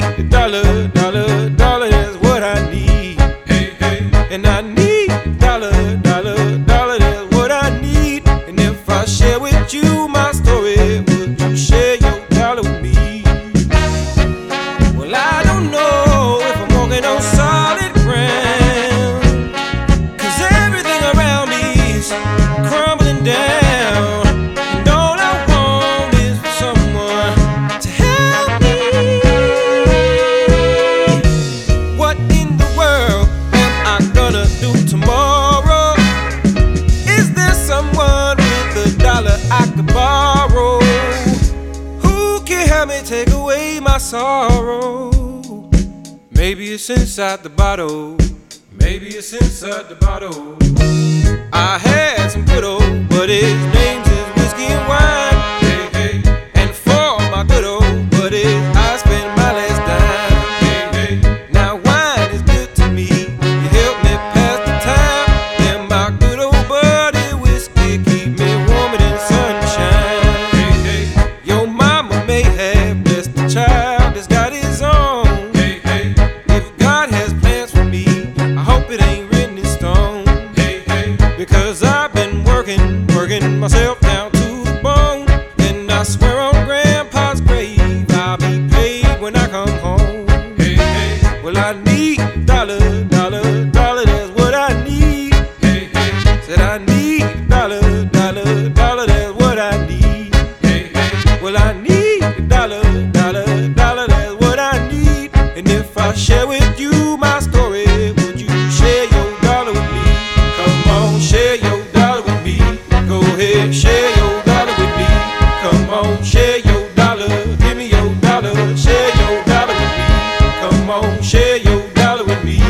need a dollar, dollar, dollar, that's what I need. Hey, hey. And I need a dollar, dollar, dollar, that's what I need. And if I share with you my story, would you share your dollar with me? Well, I don't know if I'm walking on solid ground, 'cause everything around me is crumbling down. And all I want is for someone to help me. What in the world am I gonna do tomorrow? Is there someone with a dollar I could borrow? Who can help me take away my sorrow? Maybe it's inside the bottle. Maybe it's inside the bottle. I had some good old buddies, names is whiskey and wine. Hey, hey. And for my good old buddies, I spend my last dime. Hey, hey. Now wine is good to me, you help me pass the time. And my good old buddy whiskey keep me warmer than sunshine. Hey, hey. Your mama may have blessed the child that's got his own. Hey, hey. If God has plans for me, I hope it ain't written in stone. Hey, hey. Because I've been working myself down to the bone. And I swear on Grandpa's grave, I'll be paid when I come home. Hey, hey. Well, I need a dollar, dollar, dollar, that's what I need. Hey, hey. Said I need a dollar, dollar, dollar, that's what I need. Hey, hey. Well, I need a dollar, dollar, dollar, that's what I need. And if I share with you my story, would you share your dollar with me? Come on, share your dollar with me. Go ahead, share your dollar with me. Come on, share your dollar. Give me your dollar, share your dollar with me. Come on, share your dollar with me.